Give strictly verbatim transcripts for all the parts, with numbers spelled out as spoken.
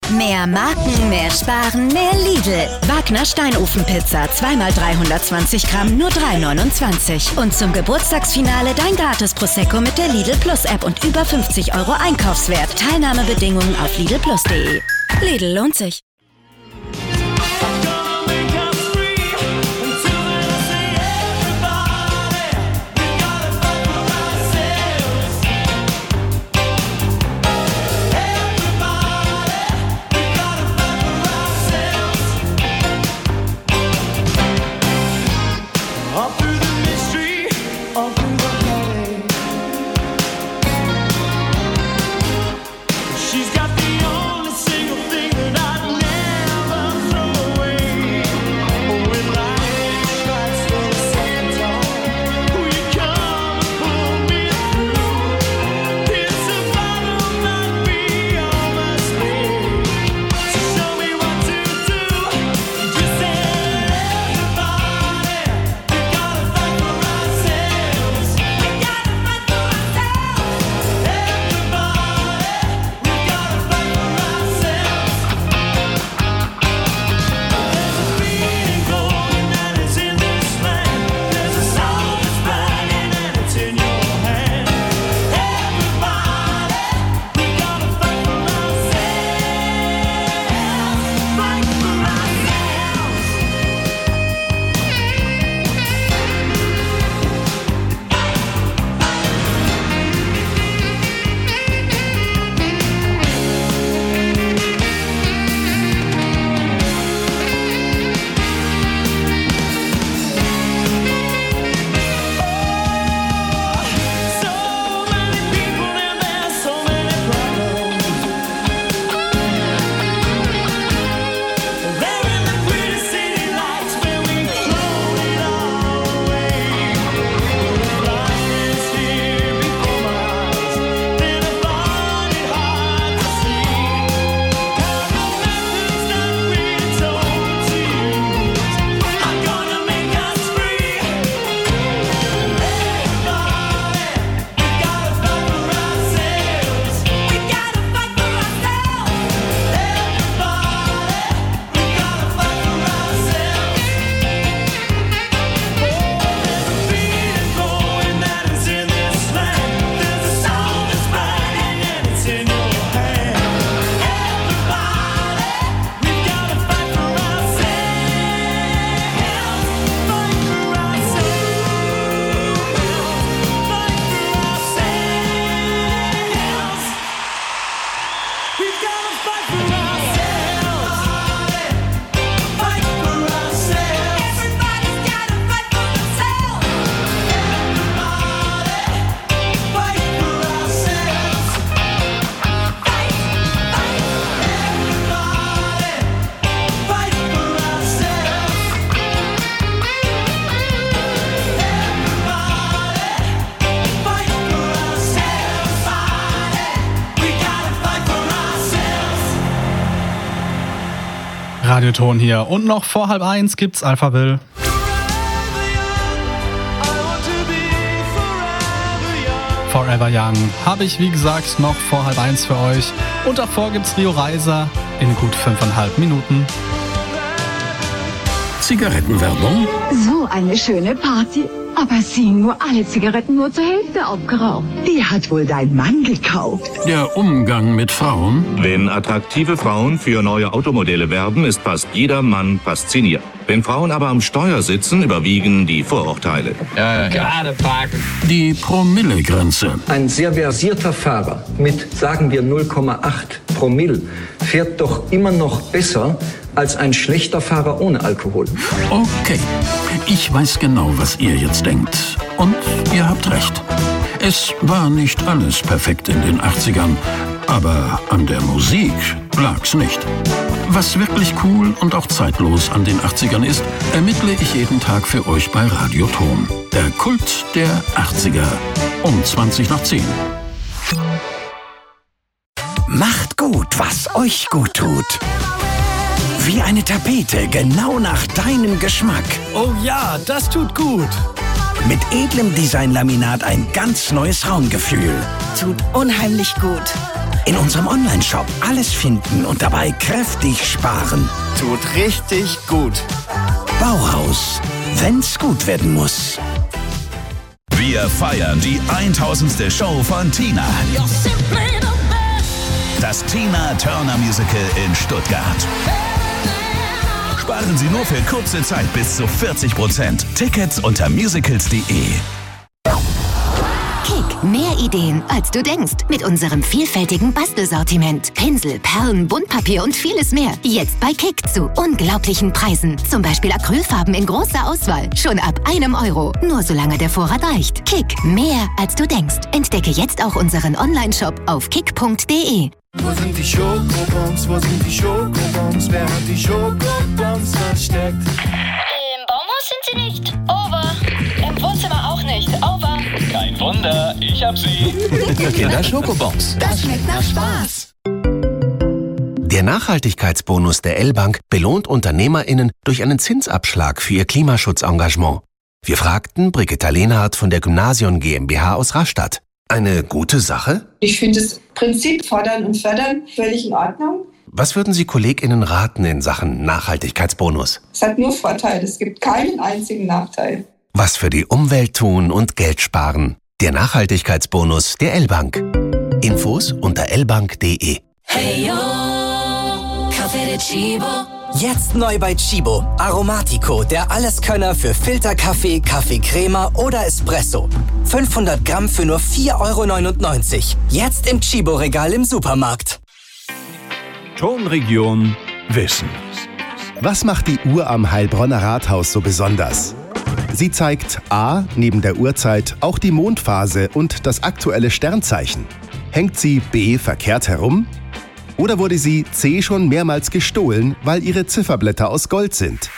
Mehr Marken, mehr Sparen, mehr Lidl. Wagner Steinofenpizza, zweimal dreihundertzwanzig Gramm, nur drei neunundzwanzig. Und zum Geburtstagsfinale dein gratis Prosecco mit der Lidl Plus App und über fünfzig Euro Einkaufswert. Teilnahmebedingungen auf lidl plus punkt de. Lidl lohnt sich. Radioton hier. Und noch vor halb eins gibt's Alphaville. Forever Young habe ich, wie gesagt, noch vor halb eins für euch. Und davor gibt's Rio Reiser in gut fünfeinhalb Minuten. Zigarettenwerbung? So eine schöne Party. Aber sie nur alle Zigaretten nur zur Hälfte aufgeraucht. Die hat wohl dein Mann gekauft. Der Umgang mit Frauen? Wenn attraktive Frauen für neue Automodelle werben, ist fast jeder Mann fasziniert. Wenn Frauen aber am Steuer sitzen, überwiegen die Vorurteile. Ja, ja, gerade parken. Die Promillegrenze. Ein sehr versierter Fahrer mit, sagen wir, null Komma acht Promille fährt doch immer noch besser als ein schlechter Fahrer ohne Alkohol. Okay, ich weiß genau, was ihr jetzt denkt. Und ihr habt recht. Es war nicht alles perfekt in den achtzigern, aber an der Musik lag's nicht. Was wirklich cool und auch zeitlos an den achtzigern ist, ermittle ich jeden Tag für euch bei Radioton. Der Kult der achtziger. Um zwanzig nach zehn. Macht gut, was euch gut tut. Wie eine Tapete, genau nach deinem Geschmack. Oh ja, das tut gut. Mit edlem Designlaminat ein ganz neues Raumgefühl. Tut unheimlich gut. In unserem Onlineshop alles finden und dabei kräftig sparen. Tut richtig gut. Bauhaus, wenn's gut werden muss. Wir feiern die tausendste Show von Tina. Das Tina Turner Musical in Stuttgart. Sparen Sie nur für kurze Zeit bis zu vierzig Prozent. Tickets unter musicals punkt de. Kick, mehr Ideen, als du denkst. Mit unserem vielfältigen Bastelsortiment. Pinsel, Perlen, Buntpapier und vieles mehr. Jetzt bei Kick zu unglaublichen Preisen. Zum Beispiel Acrylfarben in großer Auswahl. Schon ab einem Euro. Nur solange der Vorrat reicht. Kick, mehr als du denkst. Entdecke jetzt auch unseren Online-Shop auf kick punkt de. Wo sind die Schokobons? Wo sind die Schokobons? Wer hat die Schokobons versteckt? Im Baumhaus sind sie nicht. Over. Im Wohnzimmer auch nicht. Over. Kein Wunder, ich hab sie. Kinder Schokobons. Das schmeckt nach Spaß. Der Nachhaltigkeitsbonus der L-Bank belohnt UnternehmerInnen durch einen Zinsabschlag für ihr Klimaschutzengagement. Wir fragten Brigitta Lehnhardt von der Gymnasium GmbH aus Rastatt. Eine gute Sache? Ich finde das Prinzip Fordern und Fördern völlig in Ordnung. Was würden Sie KollegInnen raten in Sachen Nachhaltigkeitsbonus? Es hat nur Vorteile, es gibt keinen einzigen Nachteil. Was für die Umwelt tun und Geld sparen. Der Nachhaltigkeitsbonus der L-Bank. Infos unter l bank punkt de. Hey yo, Kaffee de Chibo. Jetzt neu bei Chibo. Aromatico, der Alleskönner für Filterkaffee, Kaffeecrema oder Espresso. fünfhundert Gramm für nur vier Euro neunundneunzig. Jetzt im Chibo-Regal im Supermarkt. Tonregion Wissen. Was macht die Uhr am Heilbronner Rathaus so besonders? Sie zeigt A, neben der Uhrzeit, auch die Mondphase und das aktuelle Sternzeichen. Hängt sie B verkehrt herum? Oder wurde sie C schon mehrmals gestohlen, weil ihre Zifferblätter aus Gold sind?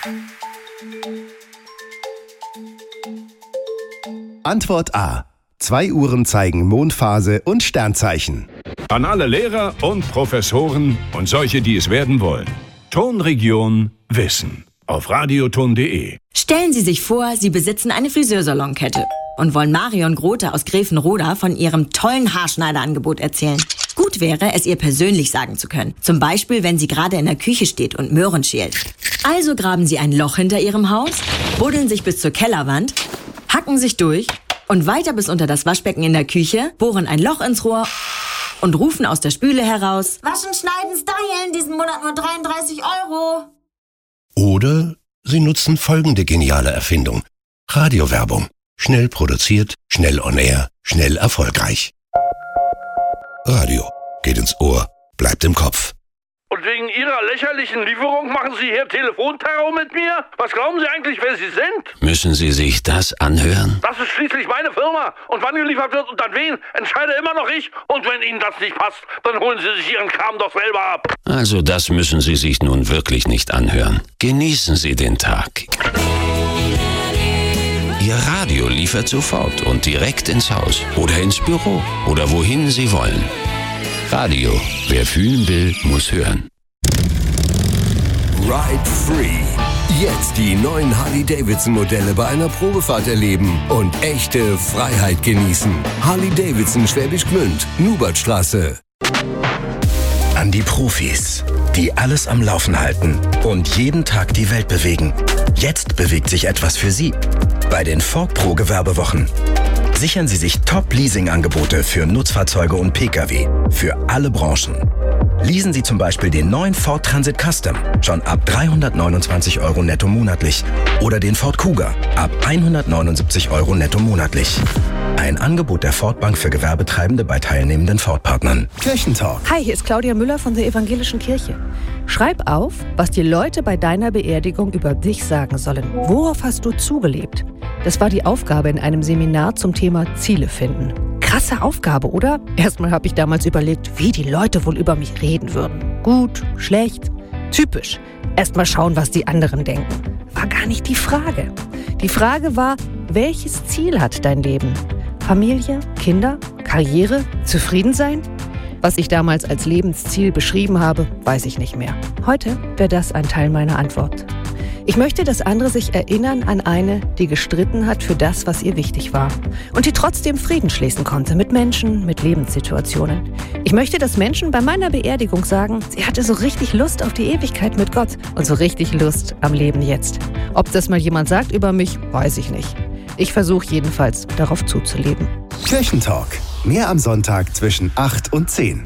Antwort A. Zwei Uhren zeigen Mondphase und Sternzeichen. An alle Lehrer und Professoren und solche, die es werden wollen. Tonregion Wissen. Auf radioton punkt de. Stellen Sie sich vor, Sie besitzen eine Friseursalonkette und wollen Marion Grote aus Gräfenroda von ihrem tollen Haarschneiderangebot erzählen. Gut wäre, es ihr persönlich sagen zu können. Zum Beispiel, wenn sie gerade in der Küche steht und Möhren schält. Also graben Sie ein Loch hinter Ihrem Haus, buddeln sich bis zur Kellerwand, hacken sich durch und weiter bis unter das Waschbecken in der Küche, bohren ein Loch ins Rohr und rufen aus der Spüle heraus: Waschen, schneiden, stylen, diesen Monat nur dreiunddreißig Euro. Oder Sie nutzen folgende geniale Erfindung. Radiowerbung. Schnell produziert, schnell on air, schnell erfolgreich. Radio. Geht ins Ohr, bleibt im Kopf. Und wegen Ihrer lächerlichen Lieferung machen Sie hier Telefonterror mit mir? Was glauben Sie eigentlich, wer Sie sind? Müssen Sie sich das anhören? Das ist schließlich meine Firma. Und wann geliefert wird und an wen, entscheide immer noch ich. Und wenn Ihnen das nicht passt, dann holen Sie sich Ihren Kram doch selber ab. Also das müssen Sie sich nun wirklich nicht anhören. Genießen Sie den Tag. Ihr Radio liefert sofort und direkt ins Haus oder ins Büro oder wohin Sie wollen. Radio. Wer fühlen will, muss hören. Ride Free. Jetzt die neuen Harley-Davidson-Modelle bei einer Probefahrt erleben und echte Freiheit genießen. Harley-Davidson Schwäbisch Gmünd, Nubertstraße. An die Profis, die alles am Laufen halten und jeden Tag die Welt bewegen. Jetzt bewegt sich etwas für Sie. Bei den Ford Pro Gewerbewochen. Sichern Sie sich Top-Leasing-Angebote für Nutzfahrzeuge und Pkw für alle Branchen. Leasen Sie zum Beispiel den neuen Ford Transit Custom schon ab dreihundertneunundzwanzig Euro netto monatlich oder den Ford Kuga ab hundertneunundsiebzig Euro netto monatlich. Ein Angebot der Ford Bank für Gewerbetreibende bei teilnehmenden Ford-Partnern. Kirchentalk. Hi, hier ist Claudia Müller von der Evangelischen Kirche. Schreib auf, was die Leute bei deiner Beerdigung über dich sagen sollen. Worauf hast du zugelebt? Das war die Aufgabe in einem Seminar zum Thema Ziele finden. Krasse Aufgabe, oder? Erstmal habe ich damals überlegt, wie die Leute wohl über mich reden würden. Gut, schlecht, typisch. Erstmal schauen, was die anderen denken. War gar nicht die Frage. Die Frage war, welches Ziel hat dein Leben? Familie, Kinder, Karriere, zufrieden sein? Was ich damals als Lebensziel beschrieben habe, weiß ich nicht mehr. Heute wäre das ein Teil meiner Antwort. Ich möchte, dass andere sich erinnern an eine, die gestritten hat für das, was ihr wichtig war. Und die trotzdem Frieden schließen konnte mit Menschen, mit Lebenssituationen. Ich möchte, dass Menschen bei meiner Beerdigung sagen, sie hatte so richtig Lust auf die Ewigkeit mit Gott und so richtig Lust am Leben jetzt. Ob das mal jemand sagt über mich, weiß ich nicht. Ich versuche jedenfalls, darauf zuzuleben. Kirchentalk. Mehr am Sonntag zwischen acht und zehn.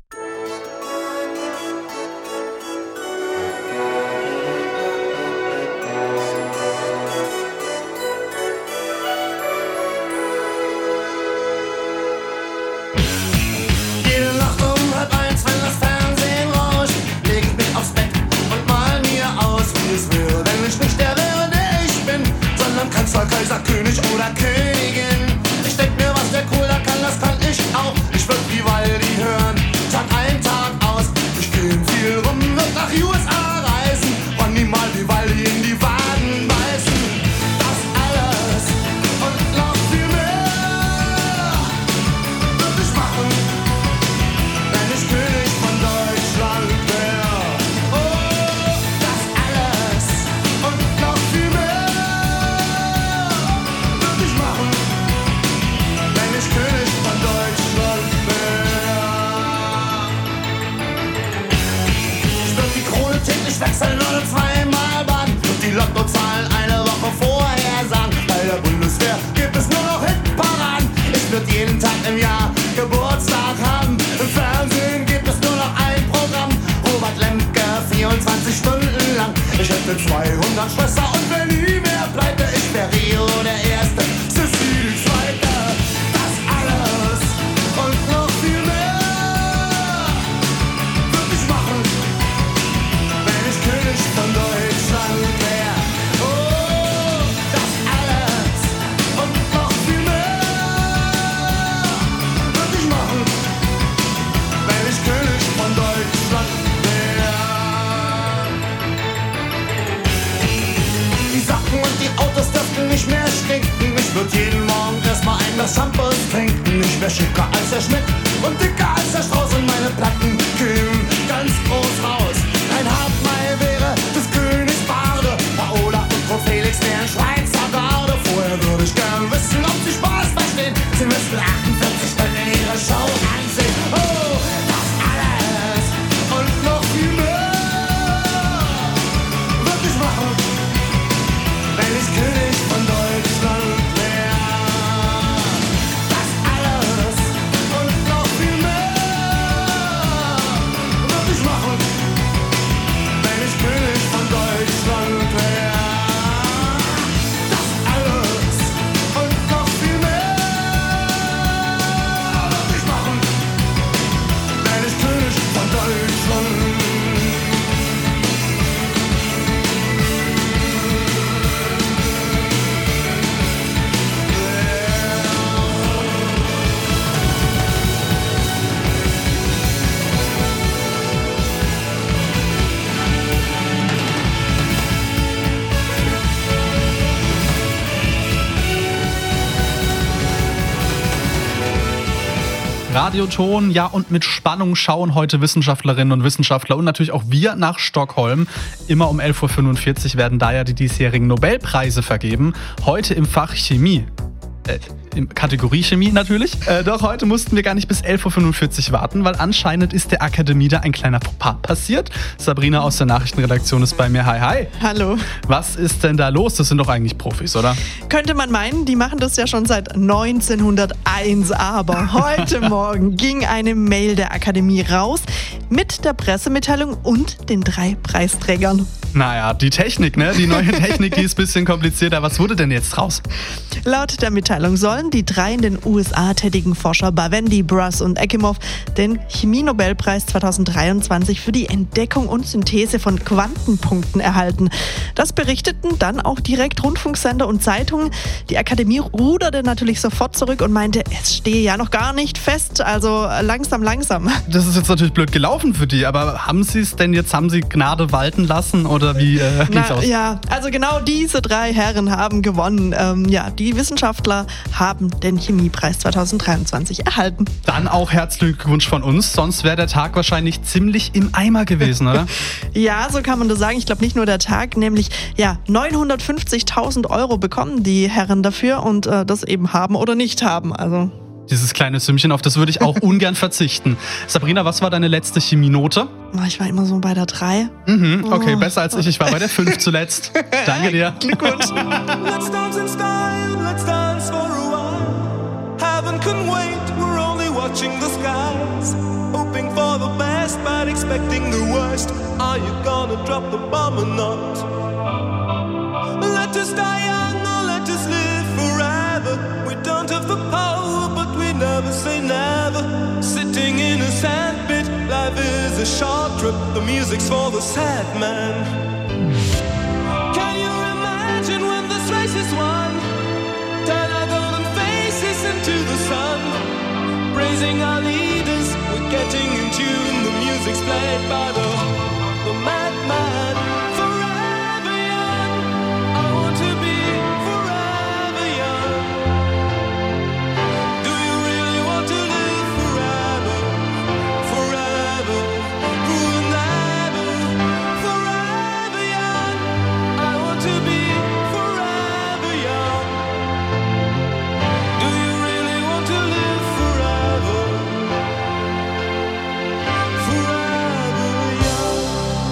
Kanzler, Kaiser, König oder Königin. Ich denk mir, was der Cool da kann, das kann ich auch. Ich würd Vivaldi hören, Tag ein, Tag aus. Ich geh viel rum, würd nach U S A reisen und niemals Vivaldi in die Waden beißen. Das alles und noch viel mehr würd ich machen, wenn ich König von Deutschland wär. Oh, das alles und noch viel mehr König von Deutschland wär. Ich würd die Krone täglich wechseln oder zweimal baden und die Lottozahlen eine Woche vorher sagen. Bei der Bundeswehr gibt es nur noch Hitparaden. Ich würd jeden Tag im Jahr Geburtstag haben. Im Fernsehen gibt es nur noch ein Programm. Robert Lemke, vierundzwanzig Stunden lang. Ich hätte zweihundert Schwestern und wenn nie mehr pleite. Ich wär Rio der Erste, Sissi die Zweite. Von Deutschland wär. Oh, das alles und noch viel mehr würd ich machen, wenn ich König von Deutschland wär. Die Sachen und die Autos dürften nicht mehr stinken. Ich würd jeden Morgen erstmal ein Glas Shampoos trinken. Ich wär schicker als der Schmidt und dicker als der Strauß und meine Platten kämen ganz groß raus. Ein Hauptmeil wäre des Königs Barde, Paola und Frau Felix wären Schweizer Garde. Vorher würde ich gern wissen, ob sie Spaß verstehen. Sie müssten achtundvierzig Stunden ihre Show ansehen. Oh, das alles und noch viel mehr würd ich machen, wenn ich König von Deutschland wär. Das alles und noch viel mehr würd ich machen, wenn ich König von Deutschland wär. Das alles und noch viel mehr würd ich machen, wenn ich König von Deutschland. Radioton, ja, und mit Spannung schauen heute Wissenschaftlerinnen und Wissenschaftler und natürlich auch wir nach Stockholm. Immer um elf Uhr fünfundvierzig werden da ja die diesjährigen Nobelpreise vergeben. Heute im Fach Chemie. Äh, in Kategorie Chemie natürlich. Äh, doch heute mussten wir gar nicht bis elf Uhr fünfundvierzig warten, weil anscheinend ist der Akademie da ein kleiner Fauxpas passiert. Sabrina aus der Nachrichtenredaktion ist bei mir. Hi, hi. Hallo. Was ist denn da los? Das sind doch eigentlich Profis, oder? Könnte man meinen, die machen das ja schon seit neunzehnhunderteins. Aber heute Morgen ging eine Mail der Akademie raus mit der Pressemitteilung und den drei Preisträgern. Naja, die Technik, ne? Die neue Technik, die ist ein bisschen komplizierter. Was wurde denn jetzt raus? Laut der Mitteilung sollen die drei in den U S A tätigen Forscher Bawendi, Bruss und Ekimov den Chemie-Nobelpreis zweitausenddreiundzwanzig für die Entdeckung und Synthese von Quantenpunkten erhalten. Das berichteten dann auch direkt Rundfunksender und Zeitungen. Die Akademie ruderte natürlich sofort zurück und meinte, es stehe ja noch gar nicht fest, also langsam, langsam. Das ist jetzt natürlich blöd gelaufen für die, aber haben sie es denn jetzt, haben sie Gnade walten lassen oder wie äh, ging's Na, aus? Ja, also genau diese drei Herren haben gewonnen. Ähm, ja, die Wissenschaftler haben haben den Chemiepreis zweitausenddreiundzwanzig erhalten. Dann auch herzlichen Glückwunsch von uns, sonst wäre der Tag wahrscheinlich ziemlich im Eimer gewesen, oder? Ja, so kann man das sagen. Ich glaube nicht nur der Tag, nämlich ja neunhundertfünfzigtausend Euro bekommen die Herren dafür und äh, das eben haben oder nicht haben. Also dieses kleine Sümmchen, auf das würde ich auch ungern verzichten. Sabrina, was war deine letzte Chemienote? Ich war immer so bei der drei. Mhm, okay, oh. Besser als ich. Ich war bei der fünf zuletzt. Danke dir. Glückwunsch. Let's dance in style, let's dance for a while. Heaven can wait, we're only watching the skies. Hoping for the best, but expecting the worst. Are you gonna drop the bomb or not? Let us die young or let us live forever. We don't have the power, but we never say never. Sitting in a sandpit, life is a short trip. The music's for the sad man. Can you imagine when this race is won? Turn our golden faces into the sun. Praising our leaders, we're getting in tune. The music's played by the, the madman. Forever young, I want to be forever young. Do you really want to live forever? Forever, forever, forever young. I want to be forever young. Do you really want to live forever? Forever young.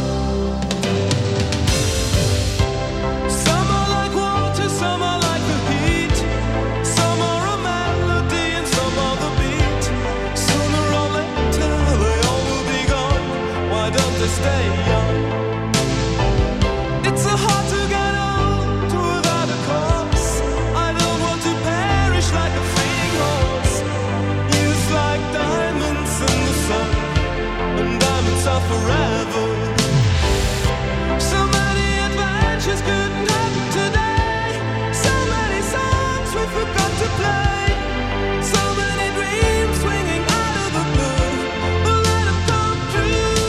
Some are like water, some are like the heat. Some are a melody and some are the beat. Sooner or later they all will be gone. Why don't they stay young? It's so hard to get old without a cause. I don't want to perish like a fleeing horse. Used like diamonds in the sun, and diamonds are forever. So many adventures couldn't happen today. So many songs we forgot to play. So many dreams swinging out of the blue. But let them come true.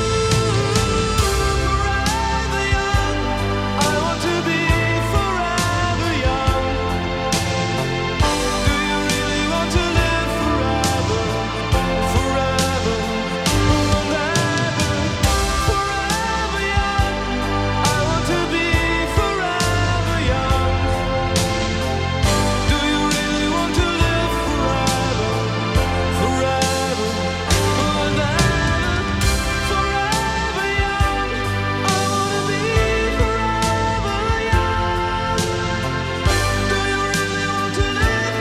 Forever young, I want to be forever young. Do you really want to live forever? Forever, forever, forever young. I want to be forever young. Do you really want to live forever? Forever, forever, forever young. I want to be forever young. Do you really want to live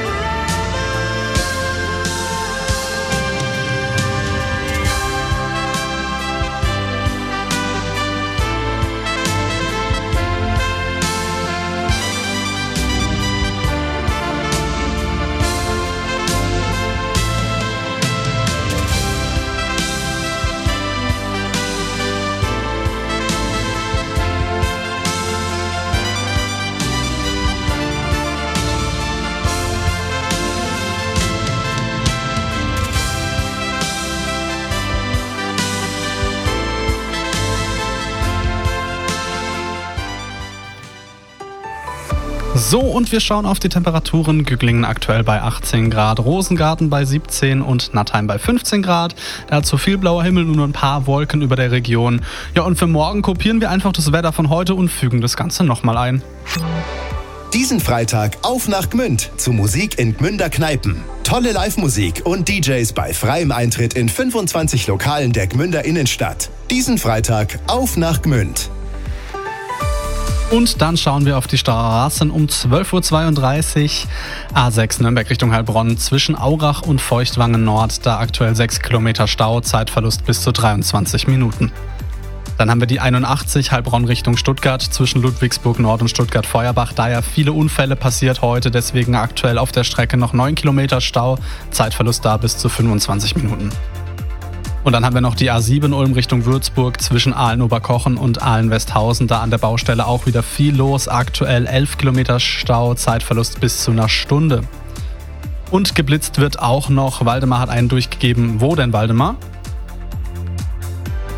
So, und wir schauen auf die Temperaturen. Güglingen aktuell bei achtzehn Grad, Rosengarten bei siebzehn und Nattheim bei fünfzehn Grad. Dazu viel blauer Himmel und nur ein paar Wolken über der Region. Ja, und für morgen kopieren wir einfach das Wetter von heute und fügen das Ganze nochmal ein. Diesen Freitag auf nach Gmünd zu Musik in Gmünder Kneipen. Tolle Live-Musik und D Js bei freiem Eintritt in fünfundzwanzig Lokalen der Gmünder Innenstadt. Diesen Freitag auf nach Gmünd. Und dann schauen wir auf die Straßen um zwölf Uhr zweiunddreißig. A sechs Nürnberg Richtung Heilbronn zwischen Aurach und Feuchtwangen Nord. Da aktuell sechs Kilometer Stau, Zeitverlust bis zu dreiundzwanzig Minuten. Dann haben wir die einundachtzig Heilbronn Richtung Stuttgart zwischen Ludwigsburg Nord und Stuttgart Feuerbach. Da ja viele Unfälle passiert heute, deswegen aktuell auf der Strecke noch neun Kilometer Stau, Zeitverlust da bis zu fünfundzwanzig Minuten. Und dann haben wir noch die A sieben Ulm Richtung Würzburg zwischen Aalen-Oberkochen und Aalen-Westhausen. Da an der Baustelle auch wieder viel los. Aktuell elf Kilometer Stau, Zeitverlust bis zu einer Stunde. Und geblitzt wird auch noch. Waldemar hat einen durchgegeben. Wo denn, Waldemar?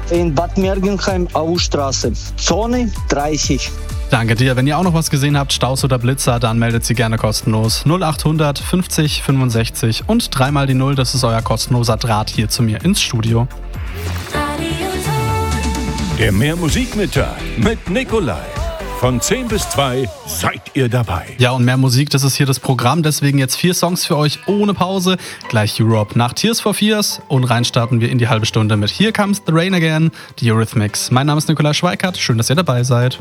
in Bad Mergentheim, Austraße. Zone dreißig. Danke dir. Wenn ihr auch noch was gesehen habt, Staus oder Blitzer, dann meldet sie gerne kostenlos. null achthundert fünfzig fünfundsechzig und dreimal die Null, das ist euer kostenloser Draht hier zu mir ins Studio. Der Mehr Musikmittag mit Nikolai. Von zehn bis zwei seid ihr dabei. Ja, und mehr Musik, das ist hier das Programm. Deswegen jetzt vier Songs für euch ohne Pause. Gleich Europe nach Tears for Fears. Und rein starten wir in die halbe Stunde mit Here Comes the Rain Again, die Eurythmics. Mein Name ist Nikolai Schweikart. Schön, dass ihr dabei seid.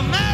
America.